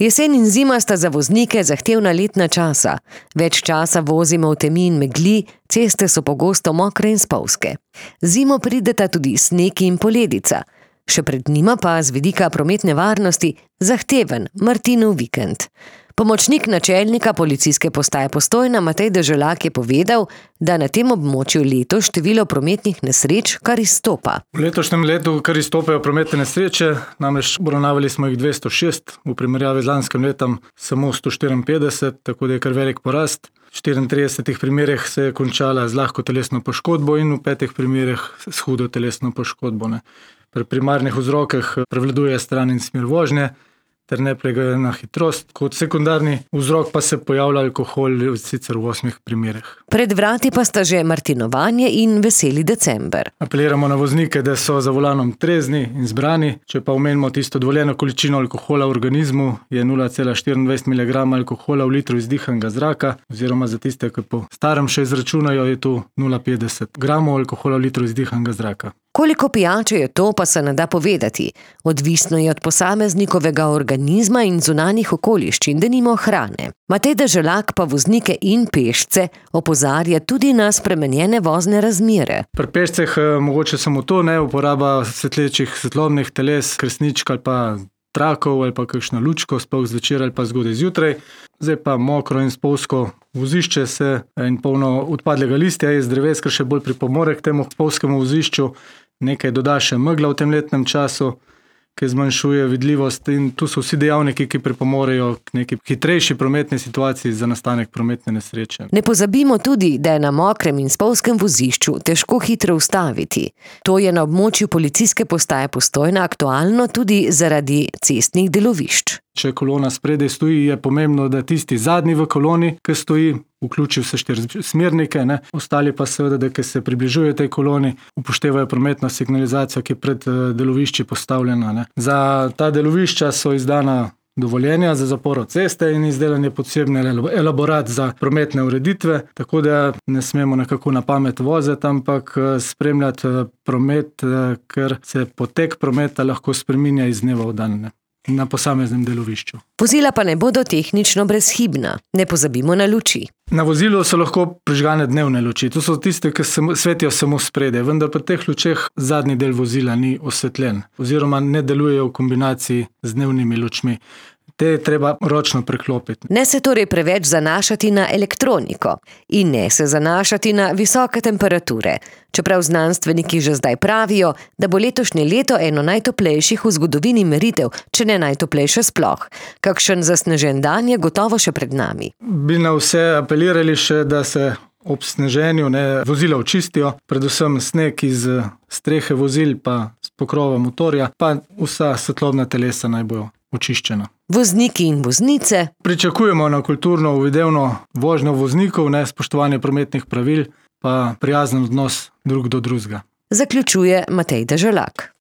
Jesen in zima sta za voznike zahtevna letna časa. Več časa vozimo v temi in megli, ceste so pogosto mokre in spolzke. Zimo prideta tudi sneg in poledica. Še pred njima pa z vidika prometne varnosti zahteven Martinov vikend. Pomočnik načelnika policijske postaje Postojna Matej Deželak je povedal, da na tem območju letos število prometnih nesreč kar izstopa. V letošnjem letu kar izstopajo prometne nesreče, namreč obravnavali smo jih 206, v primerjavi z lanskim letom samo 154, tako da je kar velik porast. V 34 primerih se je končala z lahko telesno poškodbo in v 5 primerih s hudo telesno poškodbo. Pri primarnih vzrokih prevladuje stran in smer vožnje ter nepregledana hitrost. Kot sekundarni vzrok pa se pojavlja alkohol, sicer v 8 primerih. Pred vrati pa sta že martinovanje in veseli december. Apeliramo na voznike, da so za volanom trezni in zbrani. Če pa omenimo tisto dovoljeno količino alkohola v organizmu, je 0,24 mg alkohola v litru izdihanega zraka, oziroma za tiste, ki po starem še izračunajo, je to 0,50 g alkohola v litru izdihanega zraka. Koliko pijače je to, pa se ne da povedati. Odvisno je od posameznikovega organizma in zunanjih okoliščin, denimo hrane. Matej Deželak pa voznike in pešce opozarja tudi na spremenjene vozne razmere. Pri pešcih mogoče samo to, uporaba svetlečih svetlobnih teles, kresničk ali pa trakov ali pa kakšno lučko, sploh zvečer ali pa zgodaj zjutraj. Zdaj pa mokro in spolzko vozišče in polno odpadlega listja iz dreves, kar še bolj pripomore k temu spolzkemu vozišču. Nekaj doda še megla v tem letnem času, ki zmanjšuje vidljivost, in tu so vsi dejavniki, ki pripomorejo k neki hitrejši prometni situaciji za nastanek prometne nesreče. Ne pozabimo tudi, da je na mokrem in spolzkem vozišču težko hitro ustaviti. To je na območju policijske postaje Postojna aktualno tudi zaradi cestnih delovišč. Če kolona spredaj stoji, je pomembno, da tisti zadnji v koloni, ki stoji, vključi vse 4 smernike, ostali pa seveda, da ki se približujejo tej koloni, upoštevajo prometno signalizacijo, ki je pred delovišči postavljena. Za ta delovišča so izdana dovoljenja za zaporo ceste in izdelan je posebni elaborat za prometne ureditve, tako da ne smemo nekako na pamet voziti, ampak spremljati promet, ker se potek prometa lahko spreminja iz dneva v dan na posameznem delovišču. Vozila pa ne bodo tehnično brezhibna. Ne pozabimo na luči. Na vozilu so lahko prižgane dnevne luči. To so tiste, ki svetijo samo spredaj, vendar pri teh lučeh zadnji del vozila ni osvetljen oziroma ne delujejo v kombinaciji z dnevnimi lučmi. Te je treba ročno preklopiti. Ne se torej preveč zanašati na elektroniko in ne se zanašati na visoke temperature, čeprav znanstveniki že zdaj pravijo, da bo letošnje leto eno najtoplejših v zgodovini meritev, če ne najtoplejše sploh. Kakšen zasnežen dan je gotovo še pred nami. Bi na vse apelirali še, da se ob sneženju vozila očistijo, predvsem sneg iz strehe vozil pa s pokrova motorja, pa vsa svetlobna telesa naj bojo očiščena. Vozniki in voznice pričakujemo na kulturno uvidevno vožnjo voznikov, spoštovanje prometnih pravil, pa prijazen odnos drug do drugega. Zaključuje Matej Deželak.